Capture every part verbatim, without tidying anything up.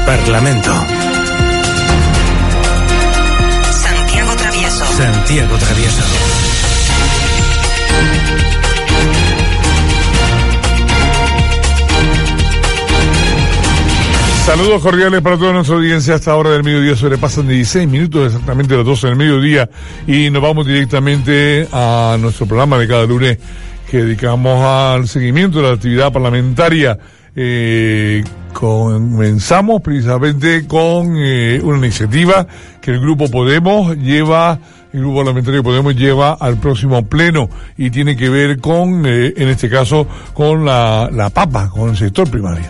Parlamento. Santiago Travieso. Santiago Travieso. Saludos cordiales para toda nuestra audiencia. Hasta ahora del mediodía sobrepasan dieciséis minutos, exactamente las doce del mediodía, y nos vamos directamente a nuestro programa de cada lunes que dedicamos al seguimiento de la actividad parlamentaria. Eh, comenzamos precisamente con eh, una iniciativa que el Grupo Podemos lleva, el Grupo Parlamentario Podemos lleva al próximo pleno y tiene que ver con, eh, en este caso, con la, la papa, con el sector primario.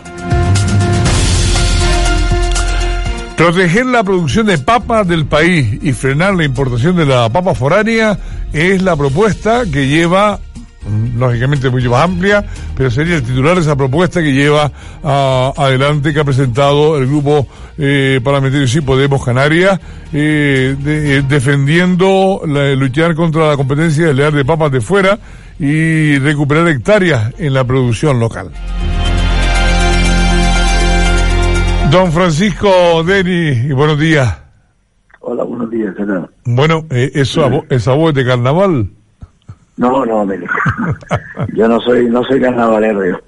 Proteger la producción de papa del país y frenar la importación de la papa foránea es la propuesta que lleva, lógicamente mucho más amplia, pero sería el titular de esa propuesta que lleva uh, adelante, que ha presentado el Grupo eh, Parlamentario Sí Podemos Canarias, eh, de, eh, defendiendo la, luchar contra la competencia desleal de papas de fuera y recuperar hectáreas en la producción local. Don Francisco Deni, buenos días. Hola, buenos días, ¿qué tal? Bueno, eh, ¿eso, ¿esa voz de carnaval? No, no, me dijo. Yo no soy, no soy carnavalero, yo.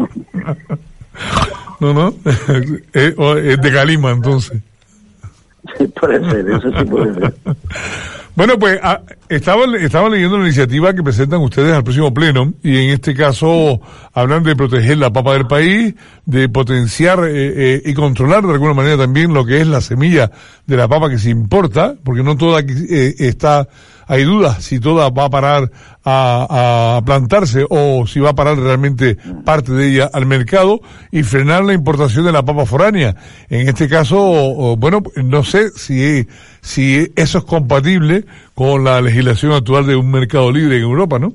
No, no, es, es de Calima, entonces. Sí, puede ser, eso sí puede ser. Bueno, pues a, estaba, estaba leyendo la iniciativa que presentan ustedes al próximo pleno, y en este caso hablan de proteger la papa del país, de potenciar eh, eh, y controlar de alguna manera también lo que es la semilla de la papa que se importa, porque no toda eh, está, hay dudas si toda va a parar a, a plantarse o si va a parar realmente parte de ella al mercado, y frenar la importación de la papa foránea. En este caso, bueno, no sé si, si eso es compatible con la legislación actual de un mercado libre en Europa, ¿no?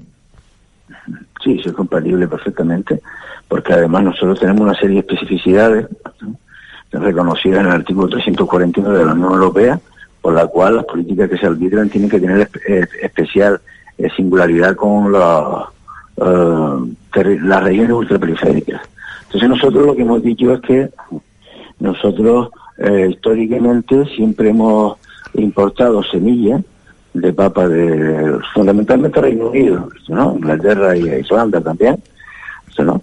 Sí, sí es compatible perfectamente, porque además nosotros tenemos una serie de especificidades reconocidas en el artículo trescientos cuarenta y uno de la Unión Europea, por la cual las políticas que se arbitran tienen que tener espe- especial eh, singularidad con la, uh, ter- las regiones ultraperiféricas. Entonces nosotros lo que hemos dicho es que nosotros eh, históricamente siempre hemos importado semillas de papa de fundamentalmente Reino Unido, ¿no? Inglaterra y Irlanda también, ¿no?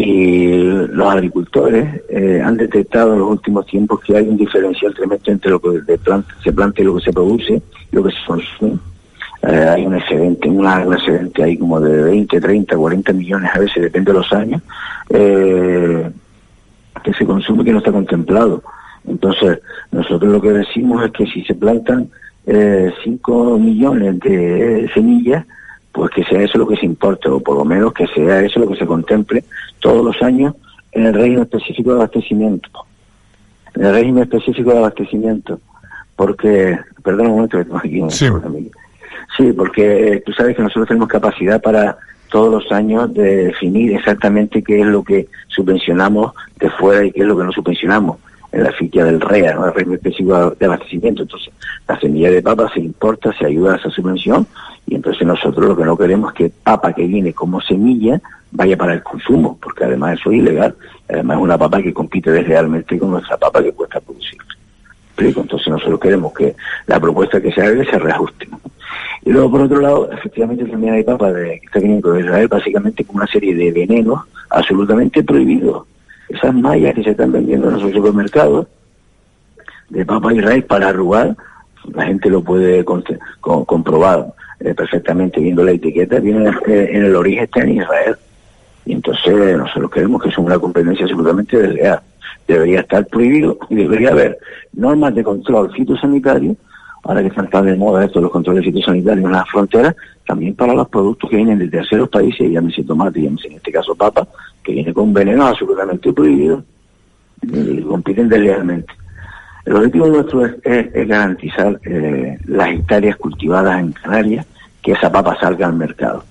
Y los agricultores eh, han detectado en los últimos tiempos que hay un diferencial tremendo entre lo que de planta, se planta y lo que se produce y lo que se consume. Eh, hay un excedente, una, un excedente ahí como de veinte, treinta, cuarenta millones, a veces depende de los años, eh, que se consume, que no está contemplado. Entonces nosotros lo que decimos es que si se plantan eh, cinco millones de semillas, pues que sea eso lo que se importe, o por lo menos que sea eso lo que se contemple todos los años en el régimen específico de abastecimiento. En el régimen específico de abastecimiento. Porque, perdón un momento que tengo aquí un sí. sí, porque tú sabes que nosotros tenemos capacidad para todos los años de definir exactamente qué es lo que subvencionamos de fuera y qué es lo que no subvencionamos en la ficha del R E A, ¿no? El régimen específico de abastecimiento. Entonces, la semilla de papa se importa, se ayuda a esa subvención, y entonces nosotros lo que no queremos es que papa que viene como semilla vaya para el consumo, porque además eso es ilegal. Además es una papa que compite deslealmente con nuestra papa que cuesta producir. Entonces nosotros queremos que la propuesta que se haga se reajuste. Y luego, por otro lado, efectivamente también hay papa de, que está viniendo de Israel, básicamente con una serie de venenos absolutamente prohibidos. Esas mallas que se están vendiendo en los supermercados de papa Israel para arrugar, la gente lo puede con, con, comprobar eh, perfectamente viendo la etiqueta, viene eh, en el origen está en Israel. Y entonces nosotros creemos que es una competencia absolutamente desleal. Debería estar prohibido y debería haber normas de control fitosanitario, ahora que están tan de moda estos los controles fitosanitarios en las fronteras, también para los productos que vienen de terceros países, llámese tomate, llámese en este caso papa, que viene con venenos absolutamente prohibidos y compiten deslealmente. El objetivo nuestro es, es, es garantizar eh, las hectáreas cultivadas en Canarias, que esa papa salga al mercado.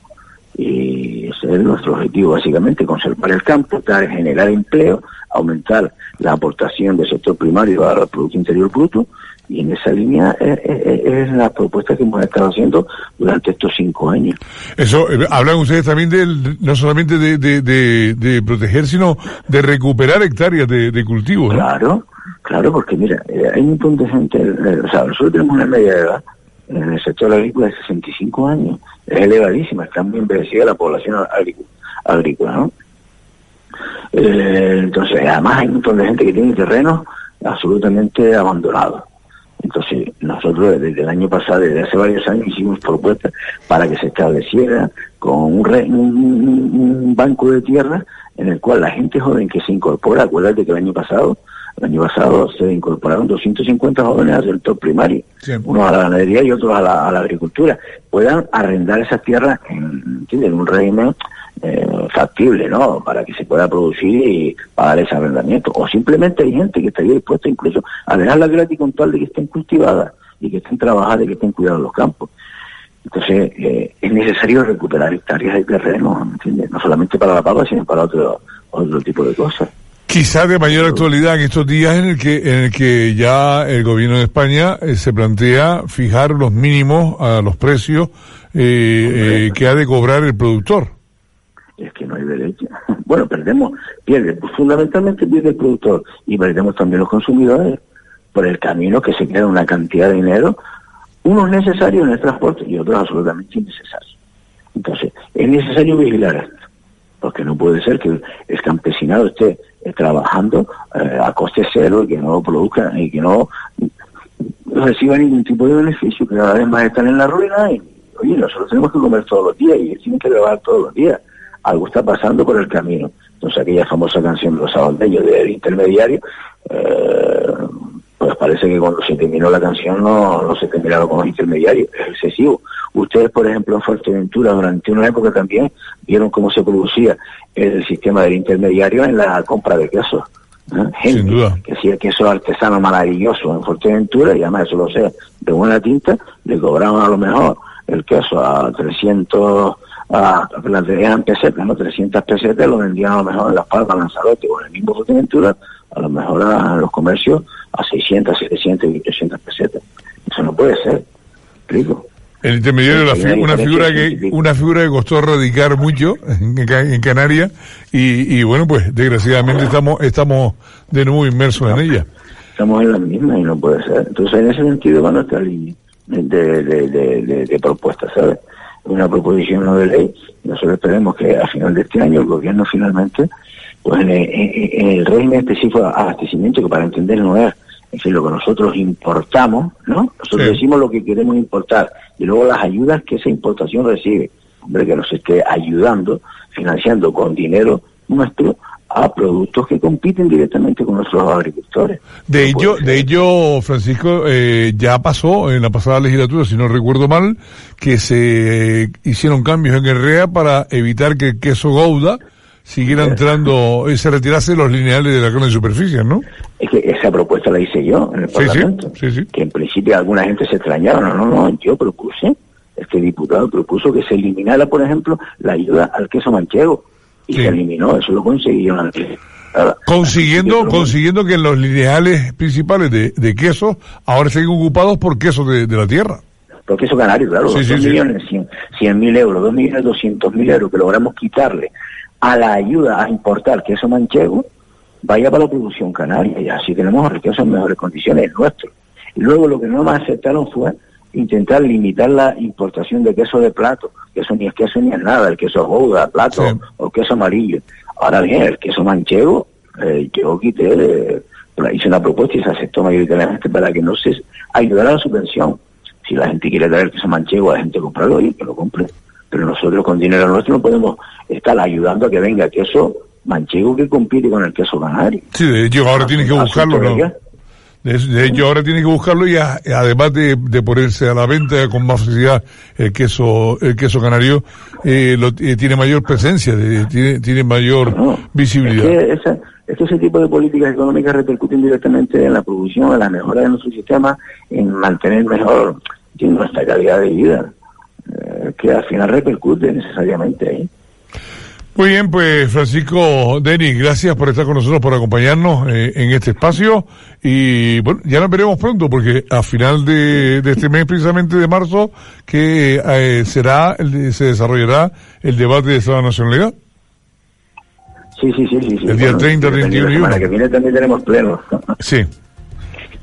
Y ese es nuestro objetivo, básicamente, conservar el campo, dar, generar empleo, aumentar la aportación del sector primario al Producto Interior Bruto, y en esa línea es, es, es la propuesta que hemos estado haciendo durante estos cinco años. Eso, eh, hablan ustedes también de, no solamente de, de, de, de proteger, sino de recuperar hectáreas de, de cultivos, ¿no? Claro, Claro, porque mira, eh, hay un montón de gente, eh, o sea, nosotros tenemos una media de edad en el sector agrícola de sesenta y cinco años, es elevadísima, está muy envejecida la población agrícola, agrícola ¿no? Eh, entonces, además hay un montón de gente que tiene terrenos absolutamente abandonados. Entonces, nosotros desde el año pasado, desde hace varios años, hicimos propuestas para que se estableciera con un, re, un, un banco de tierra en el cual la gente joven que se incorpora, acuérdate que el año pasado, el año pasado se incorporaron doscientos cincuenta jóvenes al sector primario, sí. Unos a la ganadería y otros a la, a la agricultura, puedan arrendar esas tierras en, en un régimen eh, factible, ¿no? Para que se pueda producir y pagar ese arrendamiento. O simplemente hay gente que estaría dispuesta incluso a dejarla gratis con tal de que estén cultivadas y que estén trabajadas y que estén cuidados los campos. Entonces, eh, es necesario recuperar hectáreas de terreno, ¿entiendes? No solamente para la papa, sino para otro, otro tipo de cosas. Quizás de mayor actualidad en estos días en el que en el que ya el gobierno de España eh, se plantea fijar los mínimos a los precios eh, eh, que ha de cobrar el productor. Es que no hay derecho. Bueno, perdemos, pierde, fundamentalmente pierde el productor y perdemos también los consumidores por el camino que se queda una cantidad de dinero, unos necesarios en el transporte y otros absolutamente innecesarios. Entonces, es necesario vigilar esto, porque no puede ser que el campesinado esté eh, trabajando eh, a coste cero y que no produzca y que no reciba ningún tipo de beneficio, que cada vez más están en la ruina y, oye, nosotros tenemos que comer todos los días y ellos tienen que trabajar todos los días. Algo está pasando por el camino. Entonces aquella famosa canción de los salvadoreños del intermediario, eh, pues parece que cuando se terminó la canción no, no se terminaron con los intermediarios, es excesivo. Ustedes, por ejemplo, en Fuerteventura, durante una época también, vieron cómo se producía el sistema del intermediario en la compra de quesos. ¿eh? Gente Sin duda. que hacía queso artesano maravilloso en Fuerteventura, y además eso lo sé, de buena tinta, le cobraban a lo mejor el queso a trescientos, a las vendían pesetas, ¿no? trescientas pesetas, lo vendían a lo mejor en Las Palmas, Lanzarote o en el mismo Fuerteventura, a lo mejor a los comercios a seiscientas, setecientas y ochocientas pesetas. Eso no puede ser, explico. El intermediario, la fi una figura que una figura que costó erradicar mucho en, en Canarias y, y bueno, pues desgraciadamente estamos estamos de nuevo inmersos en ella. Estamos en la misma y no puede ser. Entonces, en ese sentido va nuestra línea de, de, de, de, de propuestas, ¿sabes? Una proposición no de ley. Nosotros esperemos que a final de este año el gobierno finalmente, pues en, en, en el régimen específico de abastecimiento, que para entender no es, en fin, lo que nosotros importamos, ¿no? Nosotros sí. decimos lo que queremos importar y luego las ayudas que esa importación recibe. Hombre, que nos esté ayudando, financiando con dinero nuestro a productos que compiten directamente con nuestros agricultores. De ello, de ello, Francisco, eh, ya pasó en la pasada legislatura, si no recuerdo mal, que se hicieron cambios en el R E A para evitar que el queso Gouda siguiera entrando y se retirase los lineales de la carne de superficie, ¿no? Es que esa propuesta la hice yo en el sí, Parlamento, sí, sí, sí. que en principio alguna gente se extrañaba, no, no, no, yo propuse, este diputado propuso que se eliminara, por ejemplo, la ayuda al queso manchego, y sí. se eliminó, eso lo consiguieron antes. Consiguiendo, consiguiendo que los lineales principales de, de queso ahora estén ocupados por quesos de, de la tierra. Por queso canario, claro, sí, dos sí, millones, sí. cien mil euros, dos millones doscientos mil euros que logramos quitarle a la ayuda a importar queso manchego, vaya para la producción canaria, y así tenemos el queso en mejores condiciones, el nuestro. Y luego lo que no más aceptaron fue intentar limitar la importación de queso de plato, que eso ni es queso ni es nada, el queso Gouda, plato sí. o queso amarillo. Ahora bien, el queso manchego, eh, yo quité, eh, hice una propuesta y se aceptó mayoritariamente para que no se ayudara a la subvención. Si la gente quiere traer queso manchego, a la gente comprarlo y que lo compre. Pero nosotros con dinero nuestro no podemos estar ayudando a que venga queso manchego que compite con el queso canario. Sí, de hecho ahora tienen que buscarlo, ¿no? De, de hecho ahora tienen que buscarlo y a, además de, de ponerse a la venta con más facilidad el queso el queso canario, eh, lo, eh, tiene mayor presencia, de, tiene, tiene mayor no, visibilidad. Es que, esa, es que ese tipo de políticas económicas repercuten directamente en la producción, en la mejora de nuestro sistema, en mantener mejor nuestra calidad de vida, eh, que al final repercute necesariamente ahí. Muy bien, pues Francisco Denis, gracias por estar con nosotros, por acompañarnos eh, en este espacio y bueno, ya nos veremos pronto porque a final de, de este mes precisamente de marzo que eh, será, el, se desarrollará el debate de Estado de Nacionalidad. Sí, sí, sí, sí. sí. El día bueno, treinta, treinta y uno y uno. La semana que viene también tenemos pleno. Sí.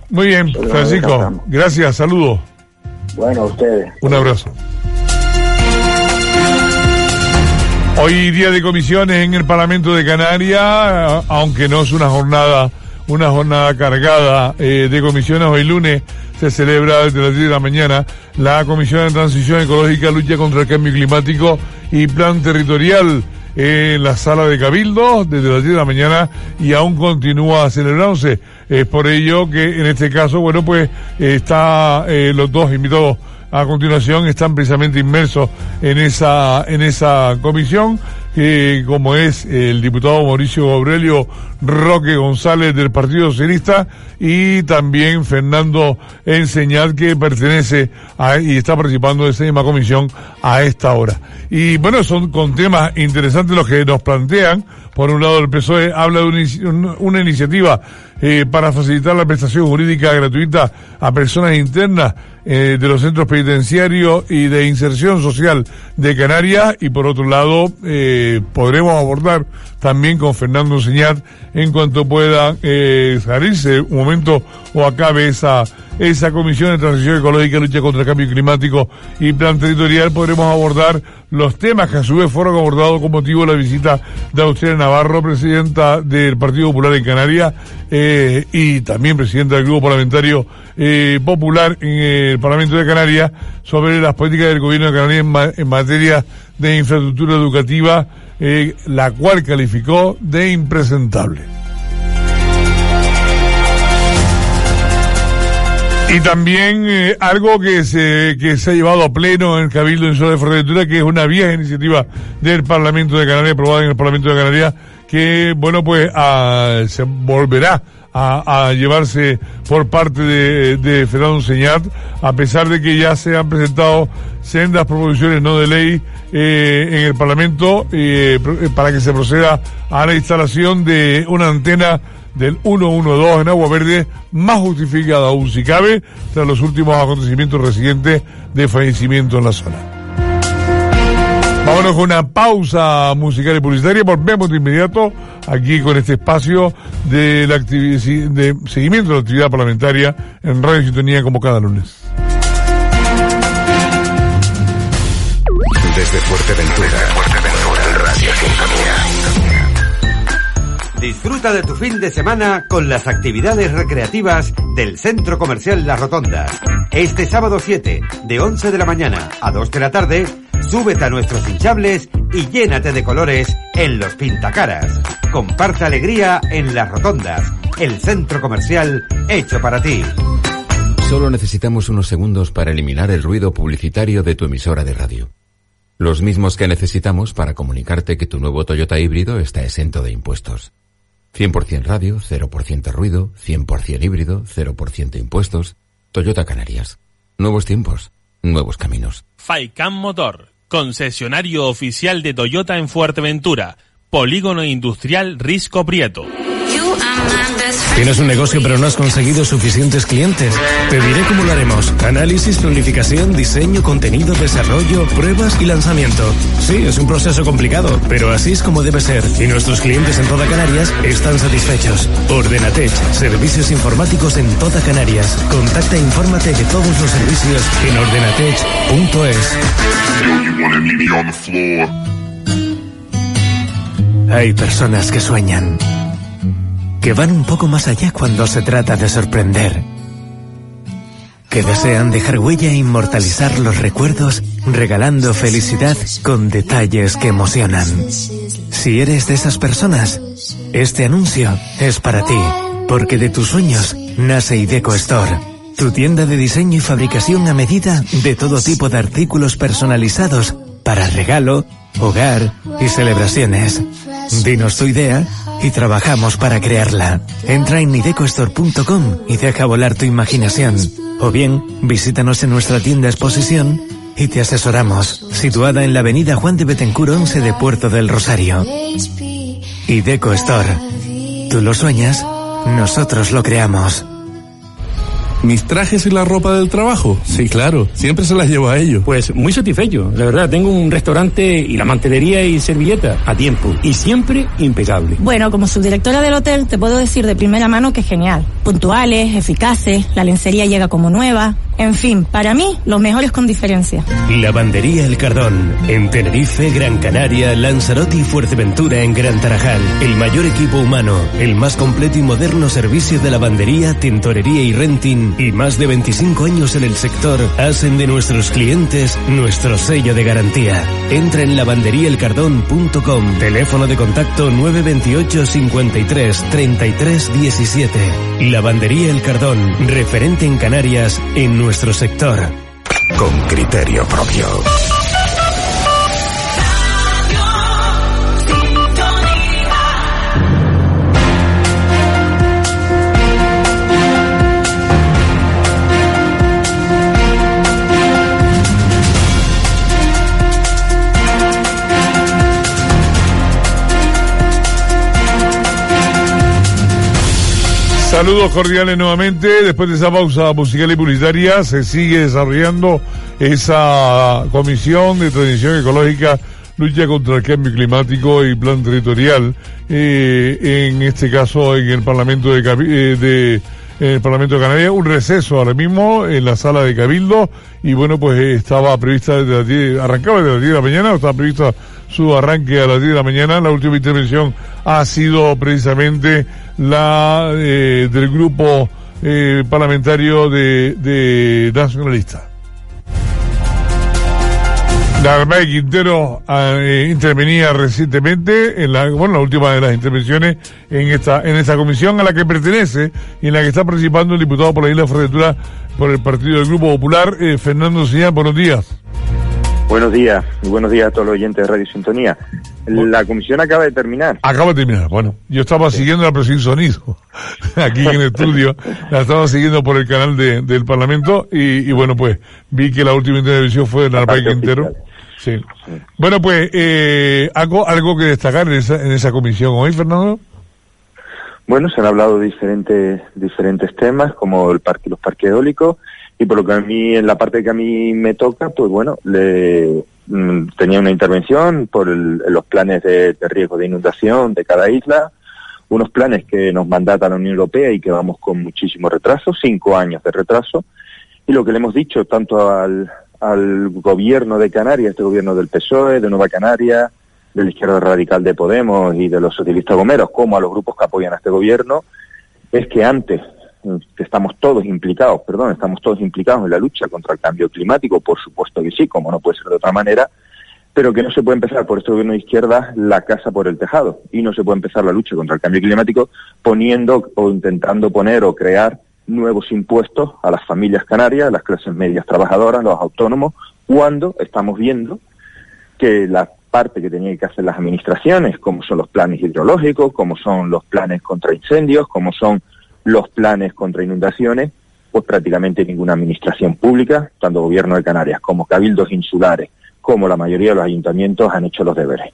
Muy bien, Pero Francisco, no gracias, saludos. Bueno, a ustedes. Un abrazo. Hoy día de comisiones en el Parlamento de Canarias, aunque no es una jornada una jornada cargada eh, de comisiones. Hoy lunes se celebra desde las diez de la mañana la Comisión de Transición Ecológica, Lucha contra el Cambio Climático y Plan Territorial en la sala de Cabildo desde las diez de la mañana y aún continúa celebrándose. Es por ello que en este caso, bueno, pues está eh, los dos invitados a continuación están precisamente inmersos en esa en esa comisión, que como es el diputado Mauricio Aurelio Roque González del Partido Socialista y también Fernando Enseñat, que pertenece a, y está participando de esa misma comisión a esta hora. Y bueno, son con temas interesantes los que nos plantean. Por un lado, el P S O E habla de una, una iniciativa eh, para facilitar la prestación jurídica gratuita a personas internas eh, de los centros penitenciarios y de inserción social de Canarias, y por otro lado eh, podremos abordar también con Fernando Enseñat, en cuanto pueda eh, salirse un momento o acabe esa esa Comisión de Transición Ecológica, Lucha contra el Cambio Climático y Plan Territorial, podremos abordar los temas que a su vez fueron abordados con motivo de la visita de Auxelia Navarro, presidenta del Partido Popular en Canarias, eh, y también presidenta del Grupo Parlamentario eh, Popular en el Parlamento de Canarias, sobre las políticas del Gobierno de Canarias en, ma en materia de infraestructura educativa, eh, la cual calificó de impresentable. Y también eh, algo que se que se ha llevado a pleno en el Cabildo en Isla de Fuerteventura, que es una vieja iniciativa del Parlamento de Canarias, aprobada en el Parlamento de Canarias, que, bueno, pues a, se volverá a, a llevarse por parte de, de Fernando Enseñat, a pesar de que ya se han presentado sendas proposiciones no de ley eh, en el Parlamento eh, para que se proceda a la instalación de una antena del ciento doce en Agua Verde, más justificada aún si cabe, tras los últimos acontecimientos recientes de fallecimiento en la zona. Vámonos con una pausa musical y publicitaria. Volvemos de inmediato aquí con este espacio de, la de seguimiento de la actividad parlamentaria en Radio Sintonía, como cada lunes. Desde Fuerteventura, Fuerteventura, Radio Sintonía. Disfruta de tu fin de semana con las actividades recreativas del Centro Comercial Las Rotondas. Este sábado siete, de once de la mañana a dos de la tarde, súbete a nuestros hinchables y llénate de colores en los pintacaras. Comparte alegría en Las Rotondas, el centro comercial hecho para ti. Solo necesitamos unos segundos para eliminar el ruido publicitario de tu emisora de radio. Los mismos que necesitamos para comunicarte que tu nuevo Toyota híbrido está exento de impuestos. cien por ciento radio, cero por ciento ruido, cien por ciento híbrido, cero por ciento impuestos. Toyota Canarias. Nuevos tiempos, nuevos caminos. Faicam Motor, concesionario oficial de Toyota en Fuerteventura. Polígono Industrial Risco Prieto. ¿Tienes un negocio pero no has conseguido suficientes clientes? Te diré cómo lo haremos. Análisis, planificación, diseño, contenido, desarrollo, pruebas y lanzamiento. Sí, es un proceso complicado, pero así es como debe ser. Y nuestros clientes en toda Canarias están satisfechos. Ordenatech, servicios informáticos en toda Canarias. Contacta e infórmate de todos los servicios en ordenatech punto es. Hay personas que sueñan, que van un poco más allá cuando se trata de sorprender, que desean dejar huella e inmortalizar los recuerdos, regalando felicidad con detalles que emocionan. Si eres de esas personas, este anuncio es para ti, porque de tus sueños nace Ideco Store, tu tienda de diseño y fabricación a medida de todo tipo de artículos personalizados para regalo, hogar y celebraciones. Dinos tu idea y trabajamos para crearla. Entra en ideco store punto com y deja volar tu imaginación. O bien, visítanos en nuestra tienda exposición y te asesoramos, situada en la avenida Juan de Betancur once de Puerto del Rosario. Ideco Store. Tú lo sueñas, nosotros lo creamos. ¿Mis trajes y la ropa del trabajo? Sí, claro, siempre se las llevo a ellos. Pues muy satisfecho, la verdad, tengo un restaurante y la mantelería y servilleta a tiempo y siempre impecable. Bueno, como subdirectora del hotel te puedo decir de primera mano que es genial. Puntuales, eficaces, la lencería llega como nueva. En fin, para mí, los mejores con diferencia. Lavandería El Cardón, en Tenerife, Gran Canaria, Lanzarote y Fuerteventura en Gran Tarajal. El mayor equipo humano, el más completo y moderno servicio de lavandería, tintorería y renting y más de veinticinco años en el sector hacen de nuestros clientes nuestro sello de garantía. Entra en lavandería el cardón punto com. Teléfono de contacto nueve veintiocho cincuenta y tres treinta y tres diecisiete. Lavandería El Cardón, referente en Canarias en nuestro sector. Con criterio propio. Saludos cordiales nuevamente. Después de esa pausa musical y publicitaria, se sigue desarrollando esa comisión de transición ecológica, lucha contra el cambio climático y plan territorial, eh, en este caso en el Parlamento de, eh, de en el Parlamento de Canarias. Un receso ahora mismo en la sala de Cabildo, y bueno, pues eh, estaba prevista desde las diez, arrancaba desde las diez de la mañana, estaba prevista su arranque a las diez de la mañana. La última intervención ha sido precisamente la eh, del grupo eh, parlamentario de, de nacionalista. Narváez Quintero eh, intervenía recientemente en la, bueno, la última de las intervenciones en esta, en esta comisión a la que pertenece y en la que está participando el diputado por la Isla de Fuerteventura por el partido del Grupo Popular, eh, Fernando Señán. Buenos días. Buenos días, y buenos días a todos los oyentes de Radio Sintonía. La comisión acaba de terminar. Acaba de terminar, bueno, yo estaba sí. siguiendo la presión sonido aquí en el estudio, la estaba siguiendo por el canal de, del Parlamento, y, y bueno, pues vi que la última intervención fue de Narváez Quintero. Sí. sí. Bueno, pues, eh, ¿algo, algo que destacar en esa, en esa comisión hoy, Fernando? Bueno, se han hablado de diferentes, diferentes temas, como el parque, los parques eólicos, y por lo que a mí, en la parte que a mí me toca, pues bueno, le mmm, tenía una intervención por el, los planes de, de riesgo de inundación de cada isla, unos planes que nos mandata la Unión Europea y que vamos con muchísimo retraso, cinco años de retraso, y lo que le hemos dicho tanto al, al gobierno de Canarias, este gobierno del P S O E, de Nueva Canarias, de la izquierda radical de Podemos y de los socialistas gomeros, como a los grupos que apoyan a este gobierno, es que antes que estamos todos implicados, perdón, estamos todos implicados en la lucha contra el cambio climático, por supuesto que sí, como no puede ser de otra manera, pero que no se puede empezar por este gobierno de izquierda la casa por el tejado, y no se puede empezar la lucha contra el cambio climático poniendo o intentando poner o crear nuevos impuestos a las familias canarias, a las clases medias trabajadoras, los autónomos, cuando estamos viendo que la parte que tenían que hacer las administraciones, como son los planes hidrológicos, como son los planes contra incendios, como son los planes contra inundaciones, pues prácticamente ninguna administración pública, tanto gobierno de Canarias como cabildos insulares, como la mayoría de los ayuntamientos, han hecho los deberes.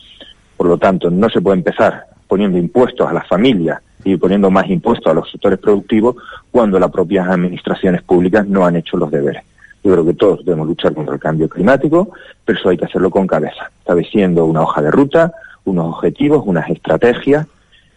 Por lo tanto, no se puede empezar poniendo impuestos a las familias y poniendo más impuestos a los sectores productivos cuando las propias administraciones públicas no han hecho los deberes. Yo creo que todos debemos luchar contra el cambio climático, pero eso hay que hacerlo con cabeza, estableciendo una hoja de ruta, unos objetivos, unas estrategias,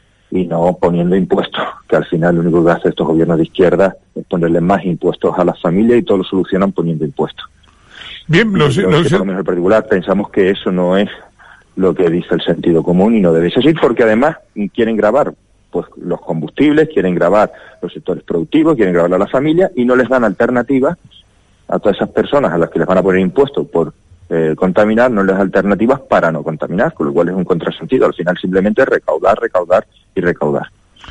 y no poniendo impuestos, que al final lo único que hace estos gobiernos de izquierda es ponerle más impuestos a las familias, y todo lo solucionan poniendo impuestos. Bien, lo sé, lo sé. Por lo menos en particular pensamos que eso no es lo que dice el sentido común y no debe ser así, porque además quieren gravar pues los combustibles, quieren gravar los sectores productivos, quieren gravar a las familias, y no les dan alternativas a todas esas personas a las que les van a poner impuestos por Eh, contaminar, no les da alternativas para no contaminar, con lo cual es un contrasentido. Al final simplemente recaudar, recaudar y recaudar.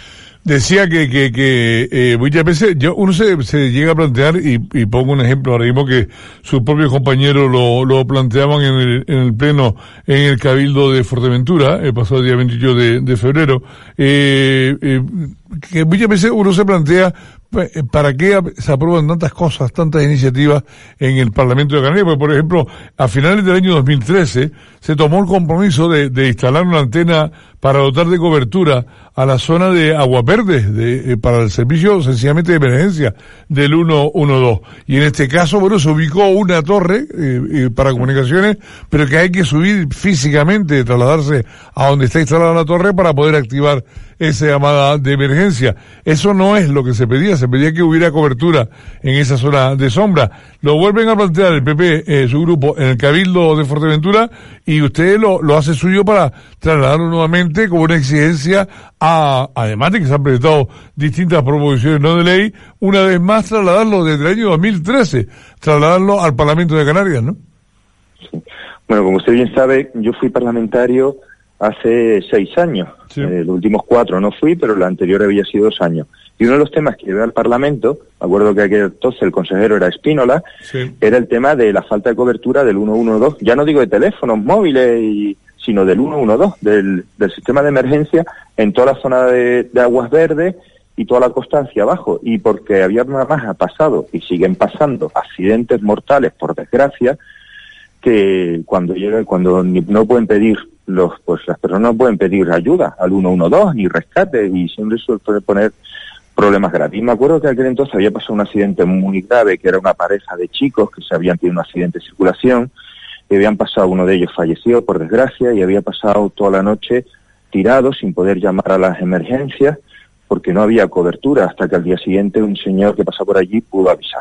Decía que que, que eh, muchas veces yo uno se, se llega a plantear, y, y pongo un ejemplo ahora mismo que sus propios compañeros lo, lo planteaban en el, en el pleno en el Cabildo de Fuerteventura el pasado día veintiocho de, de febrero, eh, eh, que muchas veces uno se plantea ¿para qué se aprueban tantas cosas, tantas iniciativas en el Parlamento de Canarias? Porque, por ejemplo, a finales del año dos mil trece se tomó el compromiso de, de instalar una antena para dotar de cobertura a la zona de Aguas Verdes, de, eh, para el servicio sencillamente de emergencia del ciento doce. Y en este caso, bueno, se ubicó una torre eh, eh, para comunicaciones, pero que hay que subir físicamente, trasladarse a donde está instalada la torre para poder activar esa llamada de emergencia. Eso no es lo que se pedía, se pedía que hubiera cobertura en esa zona de sombra. Lo vuelven a plantear el P P, eh, su grupo, en el Cabildo de Fuerteventura, y usted lo, lo hace suyo para trasladarlo nuevamente como una exigencia a, además de que se han presentado distintas proposiciones no de ley, una vez más trasladarlo desde el año dos mil trece, trasladarlo al Parlamento de Canarias, ¿no? Sí. Bueno, como usted bien sabe, yo fui parlamentario hace seis años. Sí. Eh, los últimos cuatro no fui, pero la anterior había sido dos años. Y uno de los temas que llevé al Parlamento, me acuerdo que aquel entonces el consejero era Espínola, sí. era el tema de la falta de cobertura del ciento doce. Ya no digo de teléfonos móviles, y, sino del ciento doce, del, del sistema de emergencia en toda la zona de, de Aguas Verdes y toda la costa hacia abajo. Y porque había nada más ha pasado, y siguen pasando, accidentes mortales, por desgracia, que cuando llega, cuando no pueden pedir los, pues las personas no pueden pedir ayuda al ciento doce ni rescate, y siempre suele poner problemas graves. Y me acuerdo que aquel entonces había pasado un accidente muy grave, que era una pareja de chicos que se habían tenido un accidente de circulación, y habían pasado, uno de ellos falleció por desgracia, y había pasado toda la noche tirado sin poder llamar a las emergencias porque no había cobertura, hasta que al día siguiente un señor que pasaba por allí pudo avisar.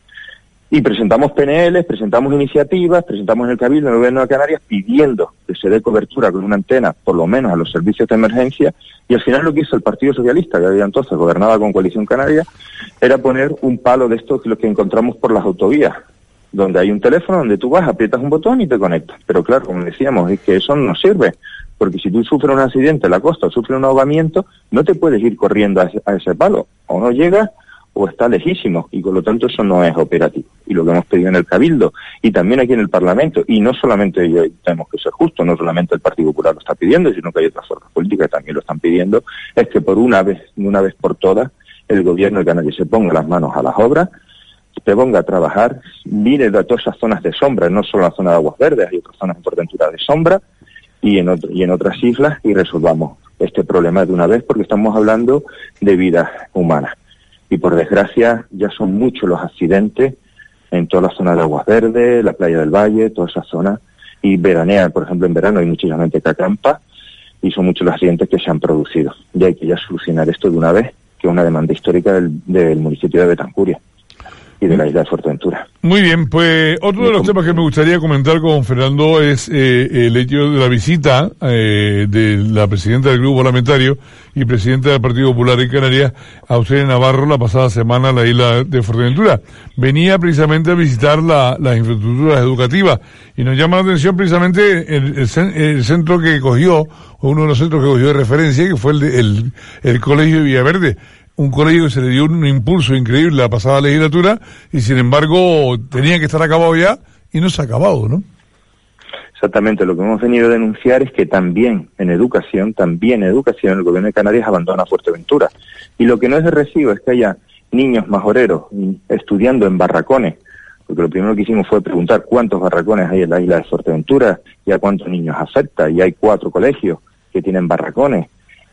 Y presentamos P N Ls, presentamos iniciativas, presentamos en el Cabildo, en el Gobierno de Canarias, pidiendo que se dé cobertura con una antena, por lo menos a los servicios de emergencia, y al final lo que hizo el Partido Socialista, que había entonces gobernaba con Coalición Canaria, era poner un palo de estos, lo que encontramos por las autovías, donde hay un teléfono donde tú vas, aprietas un botón y te conectas. Pero claro, como decíamos, es que eso no sirve, porque si tú sufres un accidente en la costa o sufres un ahogamiento, no te puedes ir corriendo a ese, a ese palo, o no llegas, o está lejísimo, y por lo tanto eso no es operativo. Y lo que hemos pedido en el Cabildo, y también aquí en el Parlamento, y no solamente tenemos que ser justos, no solamente el Partido Popular lo está pidiendo, sino que hay otras fuerzas políticas que también lo están pidiendo, es que por una vez, una vez por todas, el Gobierno de Canarias se ponga las manos a las obras, se ponga a trabajar, mire de todas esas zonas de sombra, no solo la zona de Aguas Verdes, hay otras zonas en Fuerteventura de sombra, y en, otro, y en otras islas, y resolvamos este problema de una vez, porque estamos hablando de vidas humanas. Y por desgracia ya son muchos los accidentes en toda la zona de Aguas Verdes, la playa del Valle, toda esa zona, y veranean, por ejemplo en verano hay muchísima gente que acampa, y son muchos los accidentes que se han producido. Y hay que ya solucionar esto de una vez, que es una demanda histórica del, del municipio de Betancuria y de la isla de Fuerteventura. Muy bien, pues otro de los temas que me gustaría comentar con Fernando es eh, el hecho de la visita eh, de la presidenta del grupo parlamentario y presidenta del Partido Popular en Canarias, Auxenia Navarro, la pasada semana a la isla de Fuerteventura. Venía precisamente a visitar la, las infraestructuras educativas, y nos llama la atención precisamente el, el, el centro que cogió, o uno de los centros que cogió de referencia, que fue el, de, el, el Colegio de Villaverde. Un colegio que se le dio un impulso increíble la pasada legislatura, y sin embargo tenía que estar acabado ya, y no se ha acabado, ¿no? Exactamente, lo que hemos venido a denunciar es que también en educación, también en educación, el Gobierno de Canarias abandona Fuerteventura. Y lo que no es de recibo es que haya niños majoreros estudiando en barracones, porque lo primero que hicimos fue preguntar cuántos barracones hay en la isla de Fuerteventura y a cuántos niños afecta, y hay cuatro colegios que tienen barracones.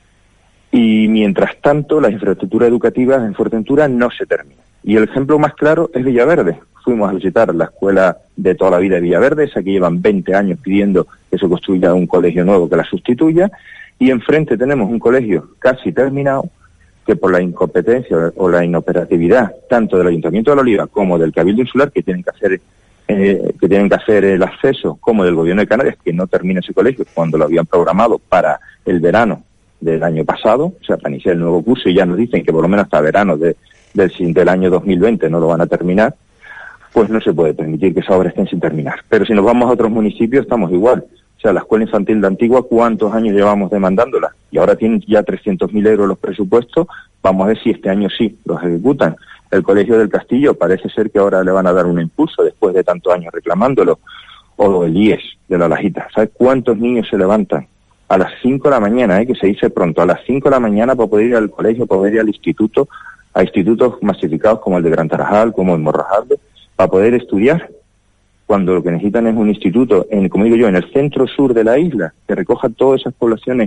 Y mientras tanto, las infraestructuras educativas en Fuerteventura no se terminan. Y el ejemplo más claro es Villaverde. Fuimos a visitar la escuela de toda la vida de Villaverde, esa que llevan veinte años pidiendo que se construya un colegio nuevo que la sustituya, y enfrente tenemos un colegio casi terminado, que por la incompetencia o la inoperatividad tanto del Ayuntamiento de La Oliva como del Cabildo Insular, que tienen que hacer eh, que tienen que hacer el acceso, como del Gobierno de Canarias, que no termina ese colegio cuando lo habían programado para el verano del año pasado, o sea, para iniciar el nuevo curso, y ya nos dicen que por lo menos hasta verano de, del, del año dos mil veinte no lo van a terminar, pues no se puede permitir que esas obras estén sin terminar. Pero si nos vamos a otros municipios, estamos igual. O sea, la escuela infantil de Antigua, ¿cuántos años llevamos demandándola? Y ahora tienen ya trescientos mil euros los presupuestos, vamos a ver si este año sí los ejecutan. El Colegio del Castillo parece ser que ahora le van a dar un impulso después de tantos años reclamándolo. O el I E S de La Lajita. ¿Sabes cuántos niños se levantan a las cinco de la mañana, eh, que se dice pronto, a las cinco de la mañana para poder ir al colegio, para poder ir al instituto, a institutos masificados como el de Gran Tarajal, como el Morrajardo, para poder estudiar, cuando lo que necesitan es un instituto, en, como digo yo, en el centro sur de la isla, que recoja todas esas poblaciones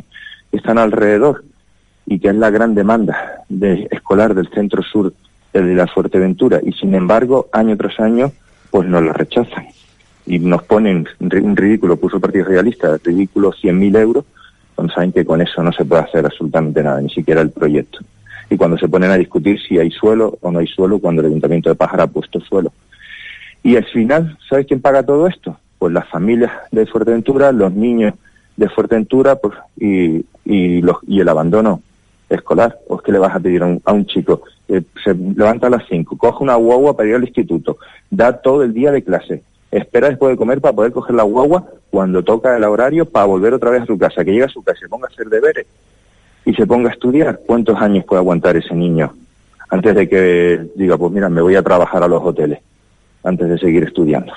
que están alrededor y que es la gran demanda de escolar del centro sur de la Fuerteventura, y sin embargo, año tras año, pues nos la rechazan y nos ponen un ridículo, puso el Partido Socialista, ridículo cien mil euros, cuando saben que con eso no se puede hacer absolutamente nada, ni siquiera el proyecto. Y cuando se ponen a discutir si hay suelo o no hay suelo, cuando el Ayuntamiento de Pájara ha puesto suelo. Y al final, ¿sabes quién paga todo esto? Pues las familias de Fuerteventura, los niños de Fuerteventura, pues, y, y, los, y el abandono escolar. ¿O es que le vas a pedir a un, a un chico que se levanta a las cinco, coge una guagua para ir al instituto, da todo el día de clase, espera después de comer para poder coger la guagua cuando toca el horario para volver otra vez a su casa, que llegue a su casa, se ponga a hacer deberes y se ponga a estudiar? ¿Cuántos años puede aguantar ese niño antes de que diga, pues mira, me voy a trabajar a los hoteles, antes de seguir estudiando?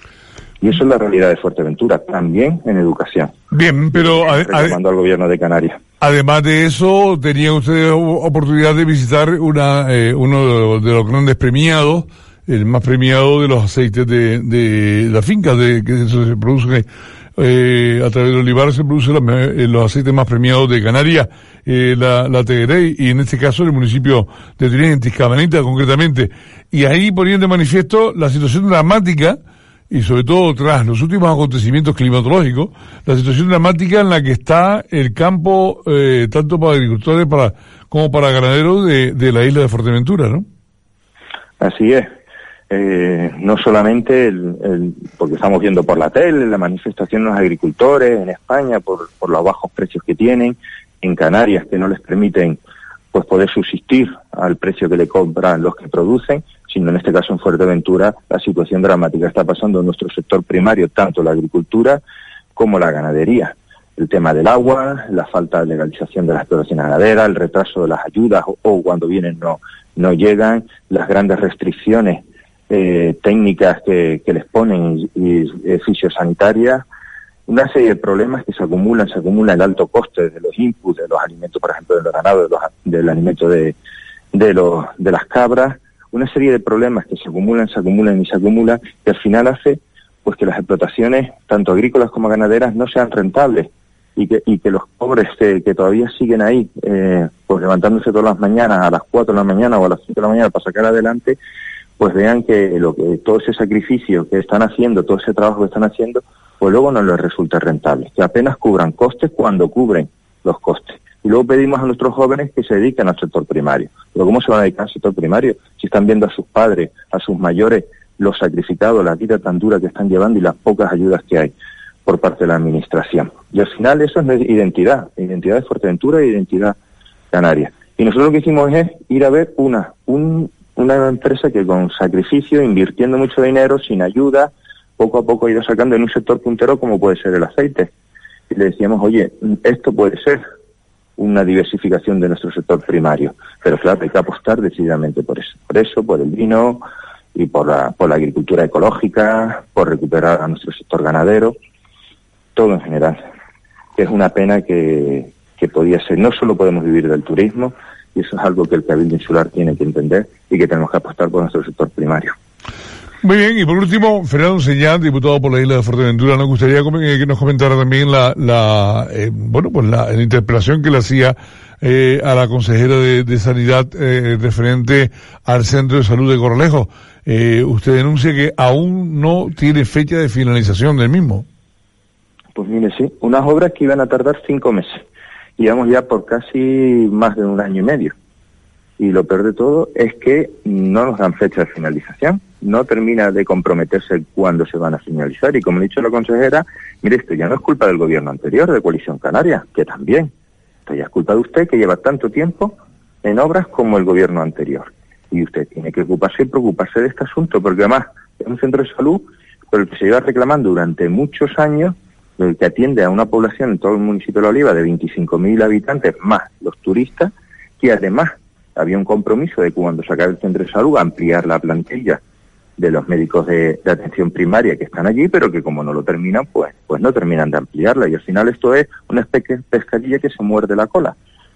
Y eso es la realidad de Fuerteventura, también en educación. Bien, pero... Reclamando al gobierno de Canarias. Además de eso, tenían ustedes oportunidad de visitar una eh, uno de los grandes premiados, el más premiado de los aceites de, de la finca, de que se produce eh, a través de olivar, se producen los, eh, los aceites más premiados de Canarias, eh, la, la Teguerey, y en este caso el municipio de Turín, en Tiscamanita concretamente. Y ahí ponían de manifiesto la situación dramática, y sobre todo tras los últimos acontecimientos climatológicos, la situación dramática en la que está el campo, eh, tanto para agricultores para como para ganaderos de, de la isla de Fuerteventura, ¿no? Así es. Eh, no solamente el, el, porque estamos viendo por la tele la manifestación de los agricultores en España por, por los bajos precios que tienen, en Canarias que no les permiten pues poder subsistir al precio que le compran los que producen, sino en este caso en Fuerteventura la situación dramática está pasando en nuestro sector primario, tanto la agricultura como la ganadería. El tema del agua, la falta de legalización de la explotación ganadera, el retraso de las ayudas o, o cuando vienen no, no llegan, las grandes restricciones eh, técnicas que, que les ponen y, y fisiosanitarias, una serie de problemas que se acumulan, se acumula el alto coste de los inputs, de los alimentos, por ejemplo, de los ganados, de los, del alimento de, de, los, de las cabras, una serie de problemas que se acumulan, se acumulan y se acumulan, que al final hace pues que las explotaciones, tanto agrícolas como ganaderas, no sean rentables y que, y que los pobres que, que todavía siguen ahí, eh, pues levantándose todas las mañanas, a las cuatro de la mañana o a las cinco de la mañana para sacar adelante, pues vean que lo que todo ese sacrificio que están haciendo, todo ese trabajo que están haciendo, pues luego no les resulta rentable, que apenas cubran costes cuando cubren los costes. Y luego pedimos a nuestros jóvenes que se dediquen al sector primario. Pero ¿cómo se van a dedicar al sector primario si están viendo a sus padres, a sus mayores, los sacrificados, la vida tan dura que están llevando y las pocas ayudas que hay por parte de la administración? Y al final eso es identidad, identidad de Fuerteventura e identidad canaria. Y nosotros lo que hicimos es ir a ver una, un, una empresa que con sacrificio, invirtiendo mucho dinero, sin ayuda, poco a poco ha ido sacando en un sector puntero como puede ser el aceite. Y le decíamos, oye, esto puede ser una diversificación de nuestro sector primario, pero claro, hay que apostar decididamente por eso, por eso, por el vino y por la, por la agricultura ecológica, por recuperar a nuestro sector ganadero, todo en general. Es una pena que, que podía ser, no solo podemos vivir del turismo, y eso es algo que el Cabildo Insular tiene que entender y que tenemos que apostar por nuestro sector primario. Muy bien, y por último, Fernando Señán, diputado por la isla de Fuerteventura, nos gustaría que nos comentara también la, la eh, bueno, pues la, la interpelación que le hacía eh, a la consejera de, de Sanidad eh, referente al Centro de Salud de Corralejo. Eh, usted denuncia que aún no tiene fecha de finalización del mismo. Pues mire, sí, unas obras que iban a tardar cinco meses. Y vamos ya por casi más de un año y medio. Y lo peor de todo es que no nos dan fecha de finalización. No termina de comprometerse cuándo se van a finalizar. Y como ha dicho la consejera, mire, esto ya no es culpa del gobierno anterior, de Coalición Canaria, que también. Esto ya es culpa de usted, que lleva tanto tiempo en obras como el gobierno anterior. Y usted tiene que ocuparse y preocuparse de este asunto, porque además es un centro de salud por el que se lleva reclamando durante muchos años, el que atiende a una población en todo el municipio de La Oliva de veinticinco mil habitantes, más los turistas, que además había un compromiso de cuando se acabe el centro de salud ampliar la plantilla de los médicos de, de atención primaria que están allí, pero que como no lo terminan, pues pues no terminan de ampliarla. Y al final esto es una especie de pescadilla que se muerde la cola.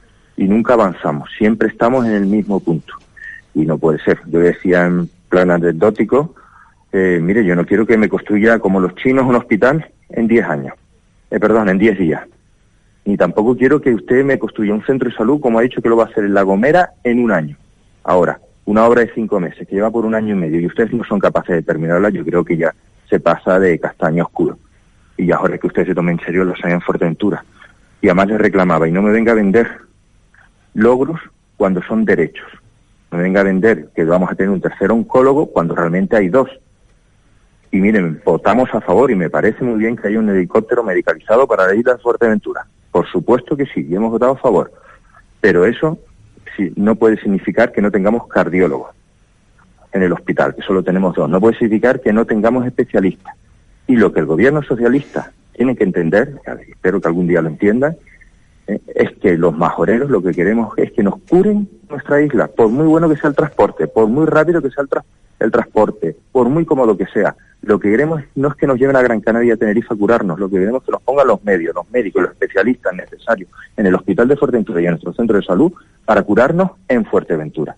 Y nunca avanzamos, siempre estamos en el mismo punto. Y no puede ser. Yo decía en plan anecdótico, eh, mire, yo no quiero que me construya como los chinos un hospital en diez años. Eh, perdón, en diez días. ni tampoco quiero que usted me construya un centro de salud, como ha dicho que lo va a hacer en La Gomera, en un año. Ahora, una obra de cinco meses, que lleva por un año y medio, y ustedes no son capaces de terminarla, yo creo que ya se pasa de castaño oscuro. Y ya ahora es que ustedes se tomen en serio los años en Fuerteventura. Y además les reclamaba, y no me venga a vender logros cuando son derechos. No me venga a vender que vamos a tener un tercer oncólogo cuando realmente hay dos. Y miren, votamos a favor y me parece muy bien que haya un helicóptero medicalizado para la isla de Fuerteventura. Por supuesto que sí, y hemos votado a favor. Pero eso sí, no puede significar que no tengamos cardiólogos en el hospital, que solo tenemos dos. No puede significar que no tengamos especialistas. Y lo que el gobierno socialista tiene que entender, espero que algún día lo entiendan, eh, es que los majoreros lo que queremos es que nos curen nuestra isla, por muy bueno que sea el transporte, por muy rápido que sea el, tra el transporte, por muy cómodo que sea. Lo que queremos no es que nos lleven a Gran Canaria y a Tenerife a curarnos, lo que queremos es que nos pongan los medios, los médicos, los especialistas necesarios en el Hospital de Fuerteventura y en nuestro centro de salud para curarnos en Fuerteventura.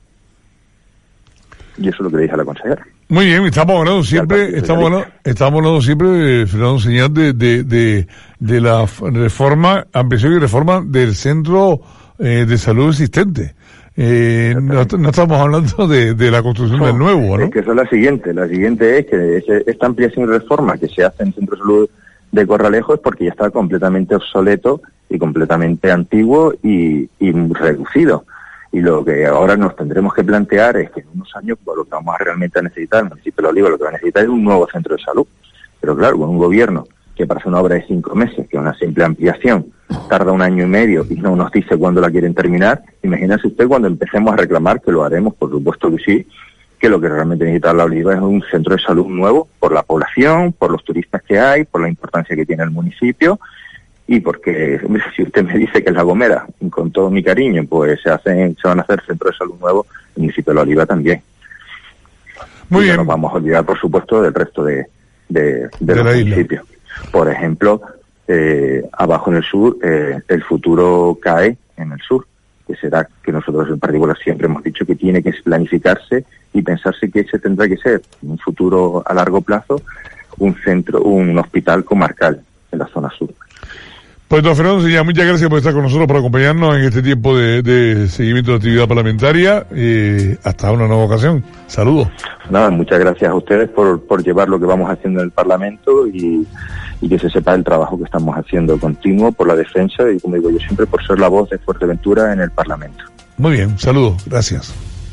Y eso es lo que le dije a la consejera. Muy bien, estamos hablando siempre, estamos hablando, estamos hablando siempre, eh, Fernando Señal, de, de, de, de la reforma, ampliación y reforma del centro eh, de salud existente. Eh, no, no estamos hablando de, de la construcción no, del nuevo, ¿no? Es que eso es la siguiente. La siguiente es que ese, esta ampliación y reforma que se hace en el Centro de Salud de Corralejo es porque ya está completamente obsoleto y completamente antiguo y, y reducido. Y lo que ahora nos tendremos que plantear es que en unos años pues, lo que vamos a realmente a necesitar, el municipio de Los Olivos lo que va a necesitar es un nuevo centro de salud. Pero claro, con un gobierno que para hacer una obra de cinco meses, que es una simple ampliación, tarda un año y medio y no nos dice cuándo la quieren terminar, imagínese usted cuando empecemos a reclamar, que lo haremos, por supuesto que sí, que lo que realmente necesita La Oliva es un centro de salud nuevo por la población, por los turistas que hay, por la importancia que tiene el municipio y porque, hombre, si usted me dice que en La Gomera, con todo mi cariño, pues se hacen, se van a hacer centros de salud nuevos, el municipio de La Oliva también. Muy y bien. No nos vamos a olvidar, por supuesto, del resto de, de, de, de los municipios. Por ejemplo, eh, abajo en el sur, eh, el futuro C A E en el sur, que será que nosotros en particular siempre hemos dicho que tiene que planificarse y pensarse que ese tendrá que ser, en un futuro a largo plazo, un centro, un hospital comarcal en la zona sur. Pues don Fernando Señal, muchas gracias por estar con nosotros, por acompañarnos en este tiempo de, de seguimiento de actividad parlamentaria. Eh, hasta una nueva ocasión. Saludos. Nada, muchas gracias a ustedes por, por llevar lo que vamos haciendo en el Parlamento y, y que se sepa el trabajo que estamos haciendo continuo por la defensa y, como digo yo siempre, por ser la voz de Fuerteventura en el Parlamento. Muy bien, saludos, gracias.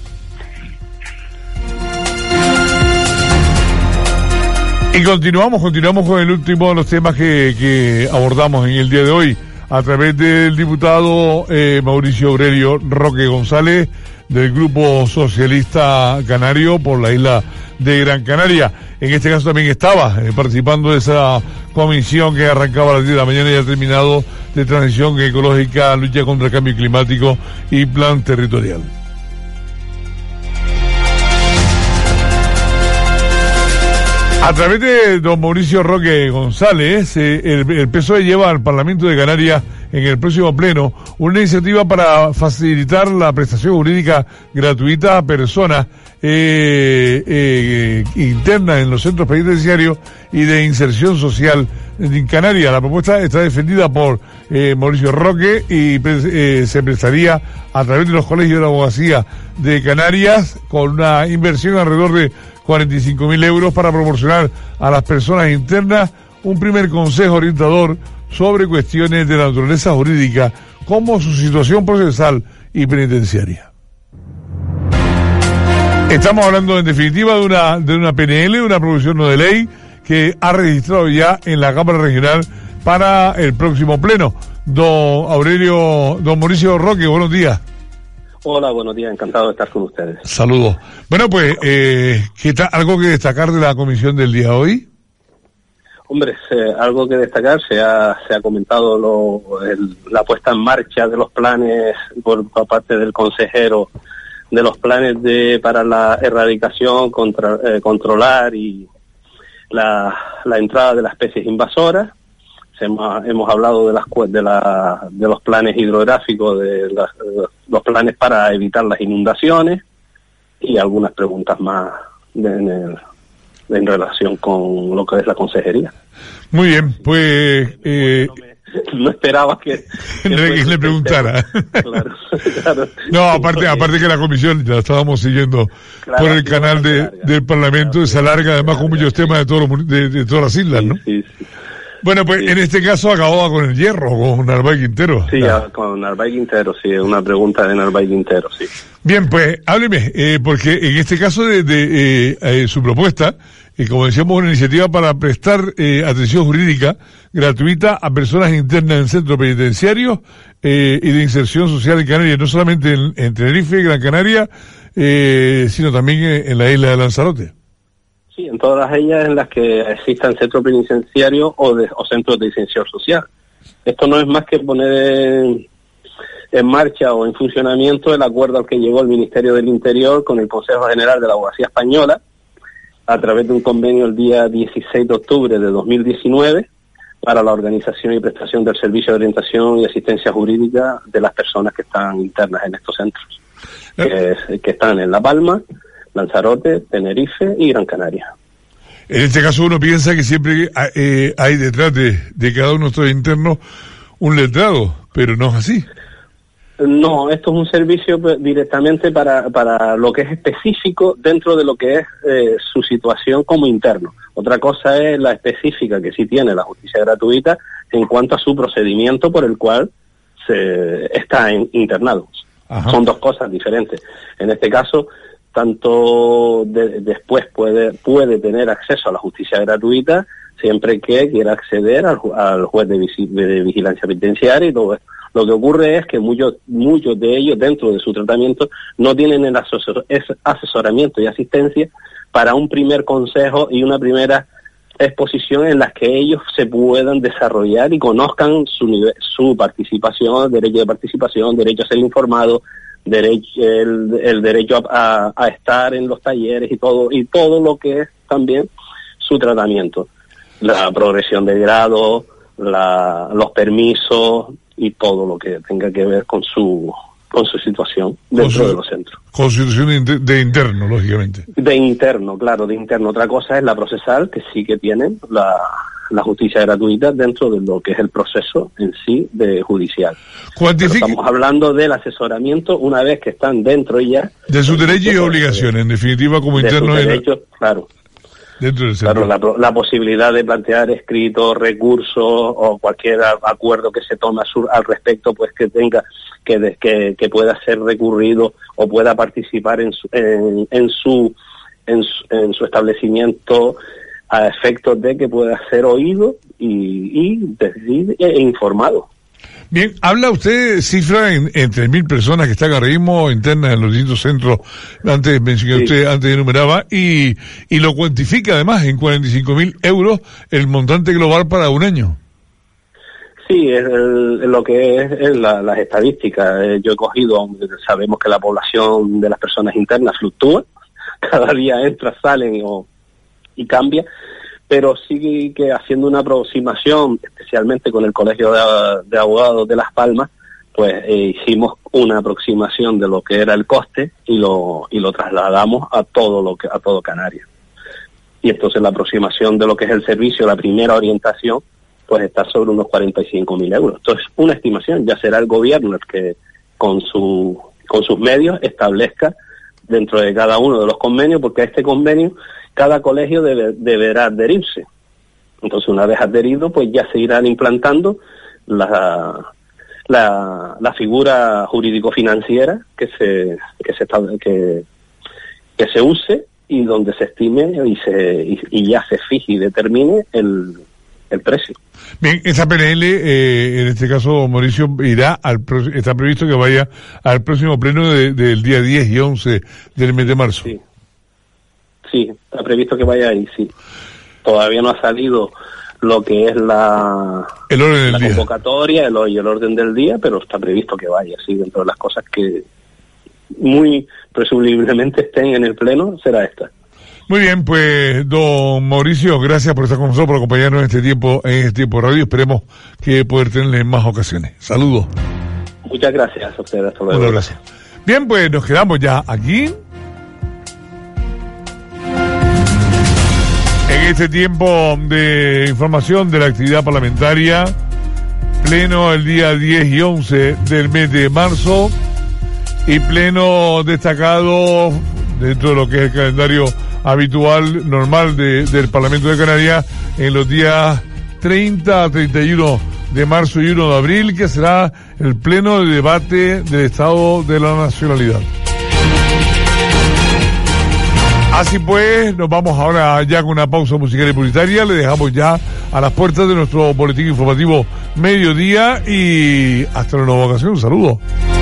Y continuamos, continuamos con el último de los temas que, que abordamos en el día de hoy a través del diputado eh, Mauricio Aurelio Roque González del Grupo Socialista Canario por la isla de Gran Canaria. En este caso también estaba eh, participando de esa comisión que arrancaba a las diez de la mañana y ha terminado de transición ecológica, lucha contra el cambio climático y plan territorial. A través de don Mauricio Roque González, eh, el, el P S O E lleva al Parlamento de Canarias en el próximo pleno una iniciativa para facilitar la prestación jurídica gratuita a personas eh, eh, internas en los centros penitenciarios y de inserción social en Canarias. La propuesta está defendida por eh, Mauricio Roque y eh, se prestaría a través de los colegios de la abogacía de Canarias con una inversión alrededor de cuarenta y cinco mil euros para proporcionar a las personas internas un primer consejo orientador sobre cuestiones de la naturaleza jurídica como su situación procesal y penitenciaria. Estamos hablando en definitiva de una de una P N L, una proposición no de ley que ha registrado ya en la Cámara Regional para el próximo pleno. Don Aurelio, don Mauricio Roque, buenos días. Hola, buenos días, encantado de estar con ustedes. Saludos. Bueno, pues, eh, ¿qué tal, algo que destacar de la comisión del día de hoy? Hombre, eh, algo que destacar, se ha, se ha comentado lo, el, la puesta en marcha de los planes por, por parte del consejero, de los planes de para la erradicación, contra, eh, controlar y la, la entrada de las especies invasoras. Hemos, hemos hablado de las de, la, de los planes hidrográficos, de las, los planes para evitar las inundaciones y algunas preguntas más de, de, de, en relación con lo que es la consejería. Muy bien, pues... Eh, no esperaba que, que, que le preguntara. Claro, claro. No, aparte, aparte que la comisión ya la estábamos siguiendo claro, por el canal de, del Parlamento, claro, se alarga además con muchos temas de, todos los, de, de todas las islas, sí, ¿no? Sí, sí. Bueno, pues sí. En este caso acababa con el hierro, con Narváez Quintero. Sí, ya, con Narváez Quintero, sí, una pregunta de Narváez Quintero, sí. Bien, pues hábleme, eh, porque en este caso de, de eh, eh, su propuesta, eh, como decíamos, una iniciativa para prestar eh, atención jurídica gratuita a personas internas en centros penitenciarios eh, y de inserción social en Canarias, no solamente en, en Tenerife, Gran Canaria, eh, sino también en, en la isla de Lanzarote. Sí, en todas ellas en las que existan centros penitenciarios o, de, o centros de inserción social. Esto no es más que poner en, en marcha o en funcionamiento el acuerdo al que llegó el Ministerio del Interior con el Consejo General de la Abogacía Española a través de un convenio el día dieciséis de octubre de dos mil diecinueve para la organización y prestación del servicio de orientación y asistencia jurídica de las personas que están internas en estos centros, que, que están en La Palma, Lanzarote, Tenerife y Gran Canaria. En este caso uno piensa que siempre eh, hay detrás de, de cada uno de estos internos un letrado, pero no es así. No, esto es un servicio directamente para, para lo que es específico dentro de lo que es eh, su situación como interno. Otra cosa es la específica que sí tiene la justicia gratuita en cuanto a su procedimiento por el cual se está en, internado. Ajá. Son dos cosas diferentes. En este caso, tanto de, después puede puede tener acceso a la justicia gratuita siempre que quiera acceder al, al juez de, visi, de vigilancia penitenciaria y todo eso. Lo que ocurre es que muchos muchos de ellos dentro de su tratamiento no tienen el asesor, asesoramiento y asistencia para un primer consejo y una primera exposición en las que ellos se puedan desarrollar y conozcan su nivel, su participación, derecho de participación, derecho a ser informado, derecho el, el derecho a, a estar en los talleres y todo y todo lo que es también su tratamiento, la progresión de grado, la, los permisos y todo lo que tenga que ver con su con su situación dentro su, de los centros. Con su situación de, de interno, lógicamente. De interno, claro, de interno. Otra cosa es la procesal, que sí que tienen la, la justicia gratuita dentro de lo que es el proceso en sí de judicial. Estamos hablando del asesoramiento una vez que están dentro ya. De sus derechos y obligaciones, en definitiva, como de interno. De derechos, la... claro. Dentro del claro, la, la posibilidad de plantear escritos, recursos o cualquier acuerdo que se tome su, al respecto, pues que tenga que, de, que que pueda ser recurrido o pueda participar en su en, en su en su, en su establecimiento a efectos de que pueda ser oído y, y, y e informado. Bien, habla usted cifra en, en tres mil personas que están ahora mismo internas en los distintos centros, antes mencioné sí. usted, antes enumeraba, y, y lo cuantifica además en cuarenta y cinco mil euros el montante global para un año. Sí, es el, lo que es, es la, las estadísticas. Yo he cogido, sabemos que la población de las personas internas fluctúa, cada día entra, salen o, y cambia, pero sí que haciendo una aproximación, especialmente con el Colegio de, de Abogados de Las Palmas, pues eh, hicimos una aproximación de lo que era el coste y lo y lo trasladamos a todo lo que a todo Canarias. Y entonces la aproximación de lo que es el servicio, la primera orientación, pues está sobre unos cuarenta y cinco mil euros. Entonces, una estimación, ya será el gobierno el que con su con sus medios establezca dentro de cada uno de los convenios, porque a este convenio cada colegio debe, deberá adherirse. Entonces, una vez adherido, pues ya se irán implantando la, la, la figura jurídico-financiera que se que se que, que se use y donde se estime y se y, y ya se fije y determine el, el precio. Bien, esa P N L, eh, en este caso, Mauricio, irá al está previsto que vaya al próximo pleno de, del día diez y once del mes de marzo. Sí. Sí, está previsto que vaya ahí, sí. Todavía no ha salido lo que es la, el orden del la día. convocatoria el, y el orden del día, pero está previsto que vaya, sí, dentro de las cosas que muy presumiblemente estén en el pleno, será esta. Muy bien, pues, don Mauricio, gracias por estar con nosotros, por acompañarnos en este tiempo, en este tiempo de radio. Esperemos que poder tenerle en más ocasiones. Saludos. Muchas gracias a ustedes, hasta luego. Un abrazo. Bien, pues nos quedamos ya aquí. En este tiempo de información de la actividad parlamentaria pleno el día diez y once del mes de marzo y pleno destacado dentro de lo que es el calendario habitual, normal de, del Parlamento de Canarias en los días treinta a treinta y uno de marzo y uno de abril, que será el pleno de debate del Estado de la Nacionalidad. Así pues, nos vamos ahora ya con una pausa musical y publicitaria. Le dejamos ya a las puertas de nuestro boletín informativo Mediodía y hasta la nueva ocasión. Un saludo.